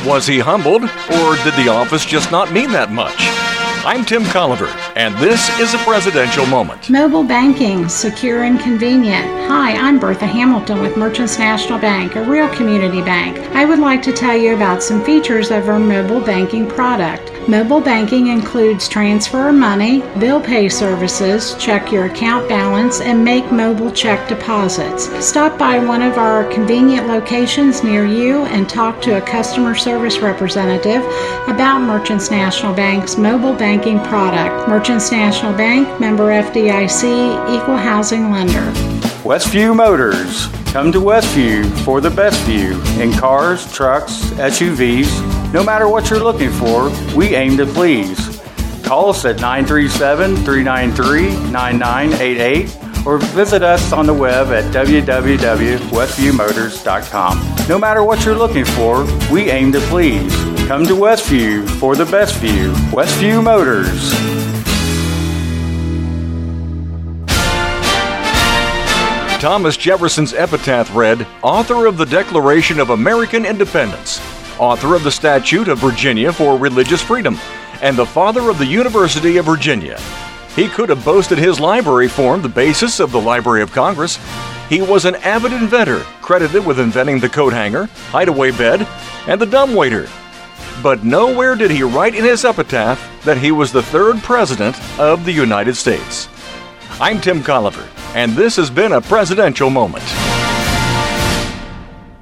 Was he humbled, or did the office just not mean that much? I'm Tim Colliver, and this is a presidential moment. Mobile banking, secure and convenient. Hi, I'm Bertha Hamilton with Merchants National Bank, a real community bank. I would like to tell you about some features of our mobile banking product. Mobile banking includes transfer money, bill pay services, check your account balance, and make mobile check deposits. Stop by one of our convenient locations near you and talk to a customer service representative about Merchants National Bank's mobile banking product. Merchants National Bank, member FDIC, equal housing lender. Westview Motors. Come to Westview for the best view in cars, trucks, SUVs. No matter what you're looking for, we aim to please. Call us at 937-393-9988 or visit us on the web at www.westviewmotors.com. No matter what you're looking for, we aim to please. Come to Westview for the best view. Westview Motors. Thomas Jefferson's epitaph read, author of the Declaration of American Independence, author of the Statute of Virginia for Religious Freedom, and the father of the University of Virginia. He could have boasted his library formed the basis of the Library of Congress. He was an avid inventor, credited with inventing the coat hanger, hideaway bed, and the dumbwaiter. But nowhere did he write in his epitaph that he was the third president of the United States. I'm Tim Colliver, and this has been a presidential moment.